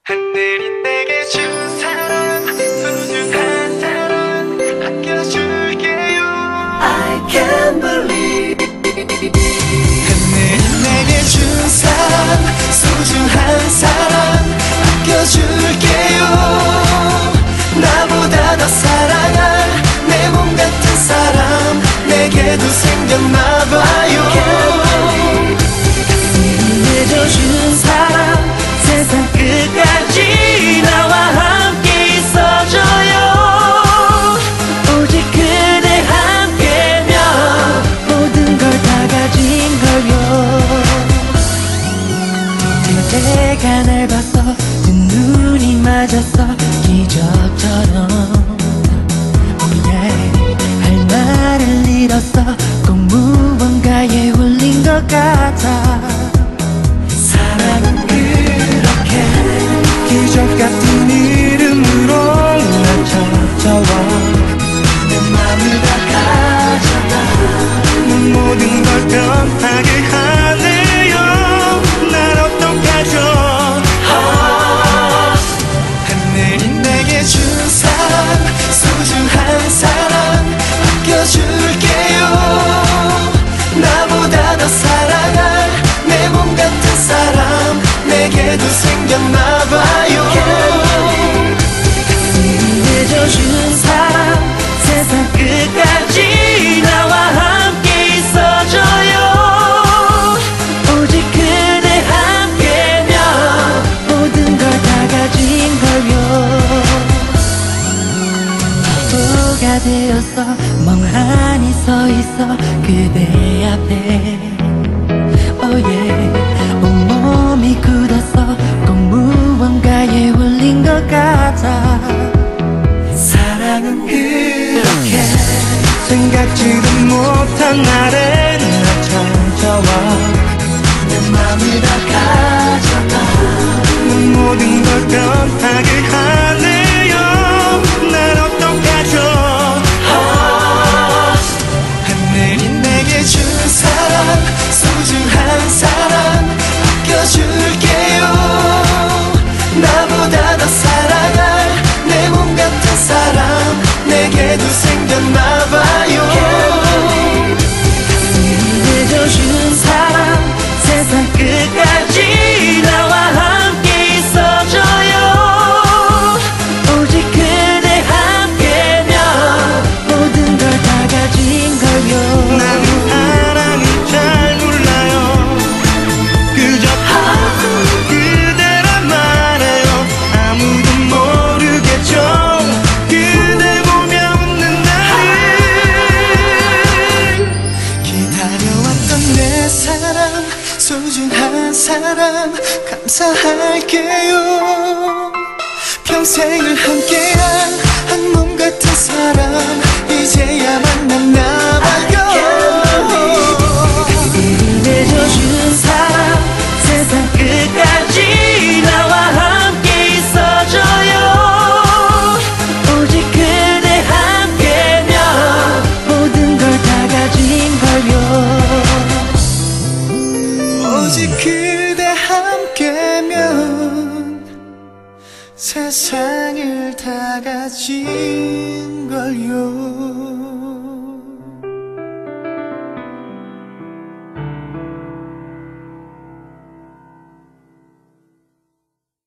하늘이 내게 준 사랑, 소중한 사랑 아껴줄게요. I can't believe. 하늘이 내게 준 사랑, 소중한 사랑 아껴줄게요. 나보다 더 사랑할 내 몸 같은 사람 내게도 생겼나봐요. 내줘준 사람 세상 끝까지 나와 함께 있어줘요. 오직 그대 함께면 모든 걸 다 가진 걸요. 그대가 날 봤어, 그 눈이 맞았어 기적처럼. Oh yeah. 할 말을 잃었어, 꼭 무언가에 홀린 것 같아. 사랑은 그렇게 기적 같은 이름으로 날 찾아와. 내 맘을 다 가져가. 모든 걸 변하게 하네요. 날 어떡하죠. 하늘이 내게 준 사랑, 소중한 사랑 아껴줄게요. 나보다 더 사랑할 내 몸 같은 사람 내게도 생겼나봐요. 내줘준 사람 세상 끝까지 나와 함께 있어줘요. 오직 그대 함께면 모든 걸 다 가진 걸요. 바보가 되었어, 멍하니 서 있어 그대 앞에. Oh yeah. 온몸이 굳었어, 꼭 무언가에 홀린 것 같아. 사랑은 그렇게 생각지도 못한 날에 날 찾아와. 내 맘을 다 가져가. 모든 걸 변하게 하네요. 날 어떡하죠. 하늘이 내게 준 사랑, 소중한 사랑 아껴줄게요. 나보다 더 사랑할 내 몸 같은 사람 내게도 생겼나봐요. 내줘준 사람 세상 끝까지 나와 함께 있어줘요. 오직 그대 함께면 모든 걸 다 가진 걸요. 난 사랑이 잘 몰라요. 그저 그대란 말해요. 아무도 모르겠죠. 그대 보며 웃는 나를. 기다려왔던 내 사랑, 소중한 사람 감사할게요. 평생을 함께한 한 몸 같은 사람 이제야 만났나봐요. 내줘준 사람 세상 끝까지 나와 함께 있어줘요. 오직 그대 함께면 모든 걸 다 가진 걸요. 오직 그대 함께면 세상을 다 가진 걸요.